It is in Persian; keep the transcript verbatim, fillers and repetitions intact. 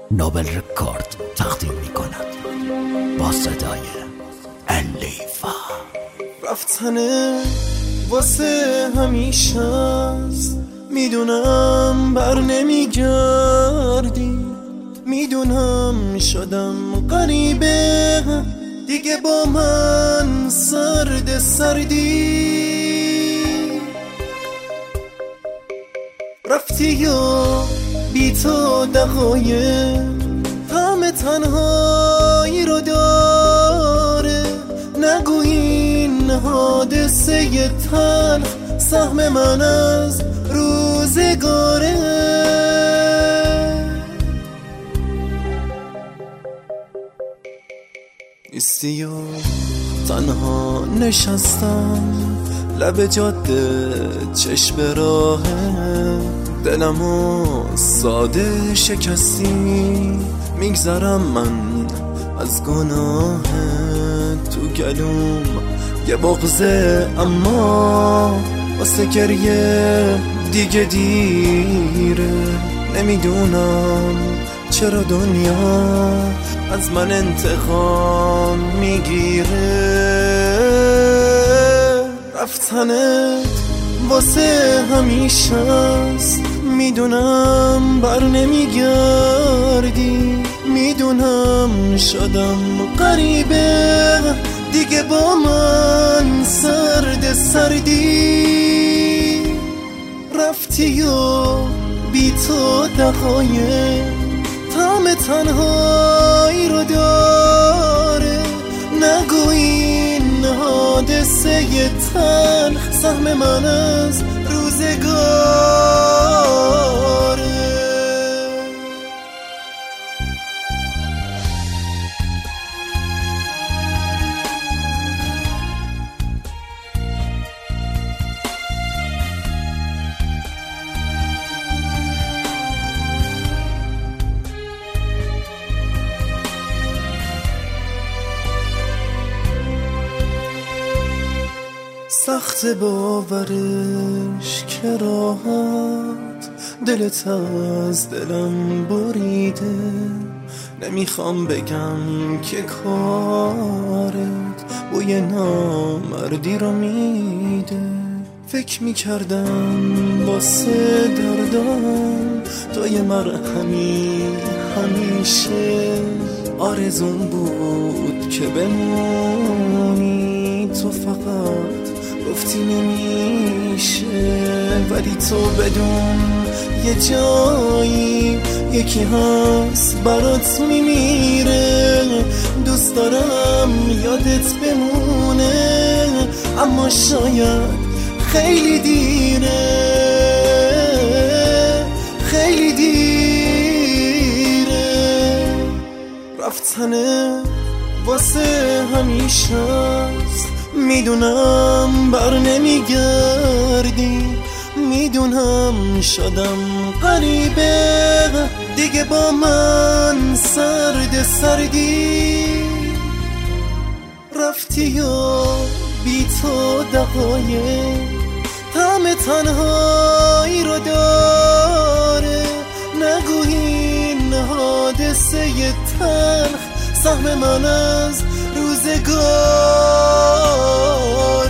نوبل رکورد تقدیم می کند با صدای الیفا. رفتنه واسه همیشه است، میدونم بر نمیگردی، میدونم شدم غریبه دیگه با من سرد سردی. رفتی و بی تو دقایق همه تنهایی رو داره، نگو این حادثه تلخ سهم من از روزگاره. نیستی و تنها نشستم لب جاده چشم راهه، دلمو ساده شکستی، میگذرم من از گناه تو گلوم یه بغضه، اما واسه گریه دیگه دیره. نمیدونم چرا دنیا از من انتقام میگیره. رفتنت واسه همیشه است، میدونم بر نمیگردی، میدونم شدم غریبه دیگه با من سرد سردی. رفتی و بی تو دقایق طعم تنهایی رو داره، نگو این حادثه تلخ سهم من از روزگاره. سخت باورش که راحت دلت از دلم بریده، نمیخوام بگم که کارت بوی نامردی رو میده. فکر میکردم واسه دردم تو یه مرهمی، همیشه آرزون بود که بمونی، تو فقط گفتی نمیشه، ولی تو بدون یه جایی یکی هست برات میمیره. دوست دارم یادت بمونه، اما شاید خیلی دیره، خیلی دیره. رفتنه واسه همیشه است، میدونم بر نمیگردی، میدونم شدم غریبه دیگه با من سرد سردی. رفتی و بی تو دقایق طعم تنهایی رو داره، نگو این حادثه تلخ سهم من از روزگار.